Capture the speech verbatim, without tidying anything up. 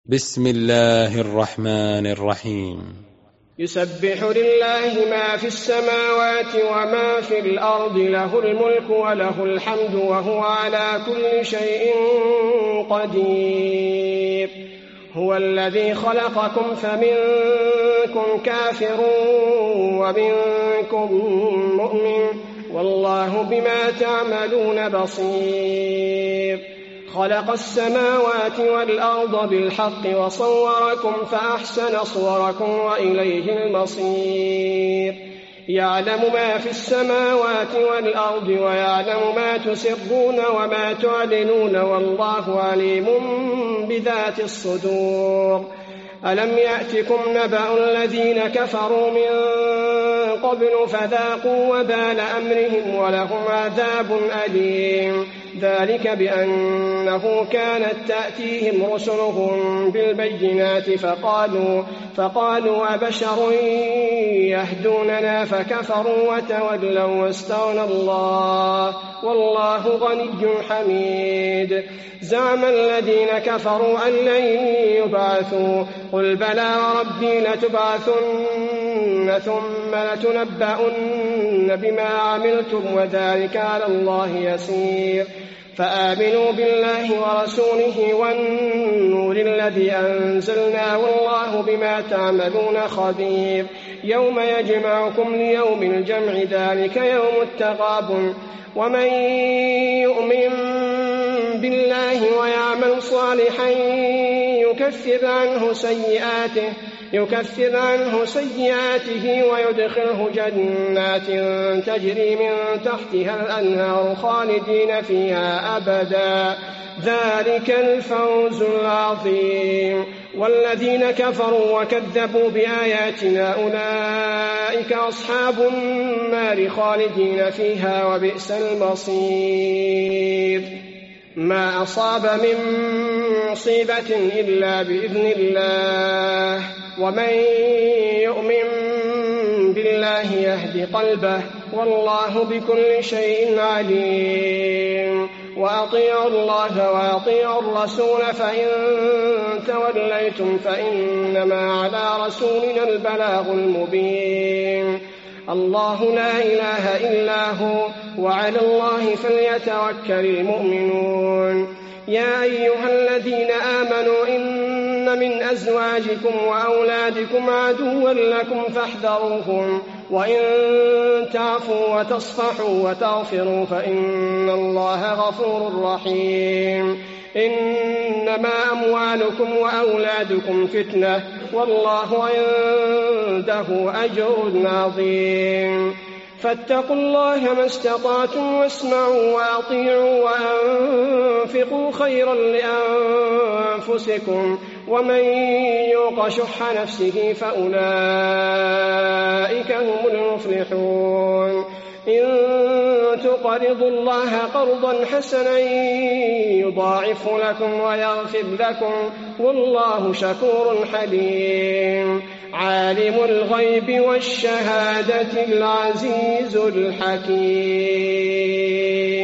بسم الله الرحمن الرحيم. يسبح لله ما في السماوات وما في الأرض، له الملك وله الحمد وهو على كل شيء قدير. هو الذي خلقكم فمنكم كافر ومنكم مؤمن، والله بما تعملون بصير. خلق السماوات والأرض بالحق وصوركم فأحسن صوركم وإليه المصير. يعلم ما في السماوات والأرض ويعلم ما تسرون وما تعلنون، والله عليم بذات الصدور. ألم يأتكم نبأ الذين كفروا من قبل فذاقوا وبال أمرهم ولهم عذاب أليم. ذلك بأنه كانت تأتيهم رسلهم بالبينات فقالوا, فقالوا أبشر يهدوننا فكفروا وتولوا واستغنى الله والله غني حميد. زعم الذين كفروا أن لن يبعثوا، قل بلى وربي لتبعثن ثم لتنبؤن بما عملتم وذلك على الله يسير. فآمنوا بالله ورسوله والنور الذي أنزلنا والله بما تعملون خبير. يوم يجمعكم ليوم الجمع ذلك يوم التغابن. ومن يؤمن بالله ويعمل صالحا يكفر عنه سيئاته يكفر عنه سيئاته ويدخله جنات تجري من تحتها الأنهار خالدين فيها أبدا، ذلك الفوز العظيم. والذين كفروا وكذبوا بآياتنا أولئك أصحاب النار خالدين فيها وبئس المصير. ما أصاب من مصيبة إلا بإذن الله، ومن يؤمن بالله يهد قلبه والله بكل شيء عليم. وأطيعوا الله وأطيعوا الرسول فإن توليتم فإنما على رسولنا البلاغ المبين. الله لا إله إلا هو وعلى الله فليتوكل المؤمنون. يا أيها الذين آمنوا إن من أزواجكم وأولادكم عدوا لكم فاحذروهم، وإن تعفوا وتصفحوا وتغفروا فإن الله غفور رحيم. إنما أموالكم وأولادكم فتنة والله عنده أجر عظيم. فاتقوا الله ما استطعتم واسمعوا وأطيعوا وأنفقوا خيرا لأنفسكم، ومن يوق شح نفسه فأولئك هم المفلحون. إن تقرضوا الله قرضا حسنا يضاعف لكم ويغفر لكم والله شكور حليم. عالم الغيب والشهادة العزيز الحكيم.